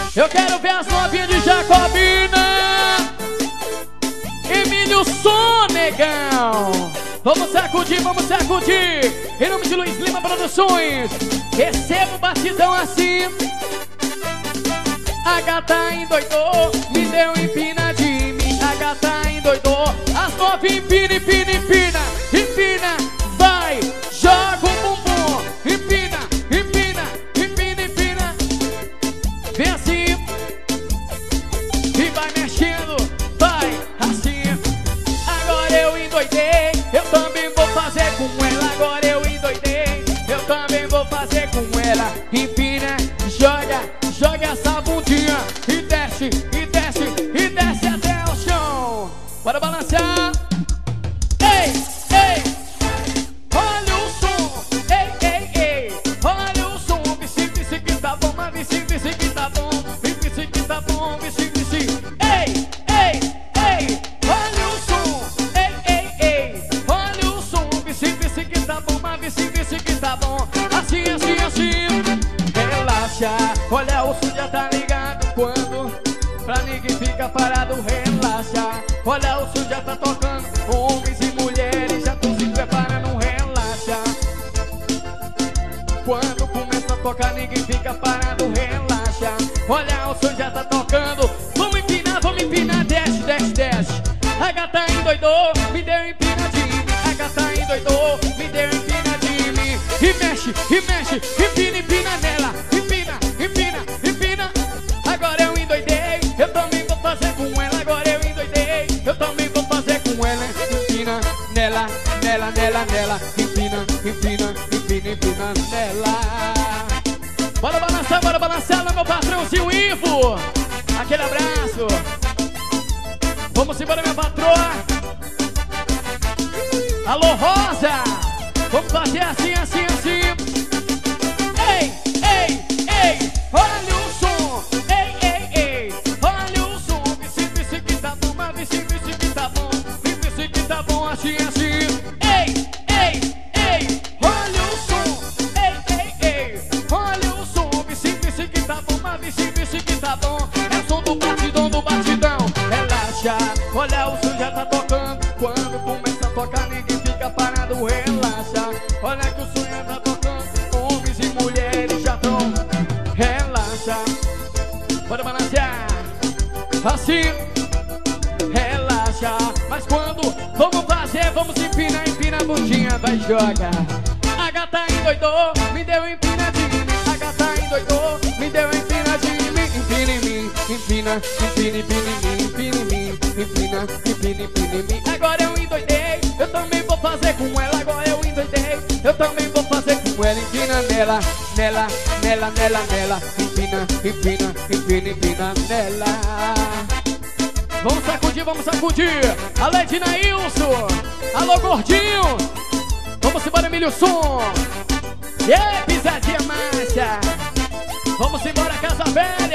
Eu quero ver as novinhas de Jacobina. Emílio Sonegão. Vamos sacudir, vamos sacudir. Em nome de Luiz Lima Produções. Receba o batidão assim. A gata endoidou, me deu empina de mim. A gata endoidou, as novinhas empina, empina, empina. Empina, vai, joga o bumbum. Empina, empina, empina, empina. Vem assim e vai mexendo, vai assim. Agora eu endoidei, eu também vou fazer com ela. Agora eu endoidei, eu também vou fazer com ela. Empina, joga, joga essa bundinha e desce, e desce, e desce até o chão. Bora balançar. Ei, ei, olha o som. Ei, ei, ei, olha o som. Vici, vici que tá bom, mas vici, vici que tá bom. Vici que tá bom, vici, vici. Ei, ei, ei, olha o som. Ei, ei, ei, olha o som. Vici, vici que tá bom, mas vici, vici que tá bom. Assim, assim, assim. Relaxa, olha o som, já tá ligado quando pra ninguém fica parado, relaxa. Olha o som, já tá tocando, homens e mulheres já tão se preparando, relaxa. Quando começa a tocar, ninguém fica parado, relaxa. Olha o som, já tá tocando, vamos empinar, desce, desce, desce. A gata endoidou, me deu empina de mim. A gata endoidou, me deu empina de mim. E mexe, empina, empina nela. Empina, empina, empina. Agora eu endoidei, eu também vou fazer com ela. Agora eu endoidei, eu também vou fazer com ela. Empina nela, nela, nela, nela. Empina, empina, empina, empina nela. Bora balançar lá, meu patrãozinho Ivo. Aquele abraço. Vamos embora, minha patroa. Alô, Rosa. Vamos fazer assim, assim, assim. Ei, ei, ei, olha o som. Ei, ei, ei, olha o som. Vici, vici que tá bom, mas vici, vici que tá bom. Vici que tá bom, assim, assim. Ei, ei, ei, olha o som. Ei, ei, ei, olha o som. Vici, vici que tá bom, mas vici, vici que tá bom. É o som do batidão, do batidão. Relaxa, olha o som, já tá tocando. Quando começa a tocar, ninguém fica parado, relaxa. Olha que o som já tá tocando, homens e mulheres já tão, relaxa. Bora balancear, assim, relaxa. Mas quando vamos fazer, vamos empinar, empina a bundinha, vai jogar. A gata endoidou, me deu empina de mim. A gata endoidou, me deu empina de mim. Empina em mim, empina, empina, empina em mim. Empina em mim, empina, empina, empina em mim. Agora eu endoidei, eu também vou fazer com ela. Agora eu endoidei, eu também vou fazer com ela. Empina nela, nela, nela, nela, nela. Empina, empina, empina, empina nela. Vamos sacudir, vamos sacudir. Alô, Edna Ilson. Alô, gordinho. Vamos embora, Emílio Som. E aí, pisadinha massa. Vamos embora, Casa Velha.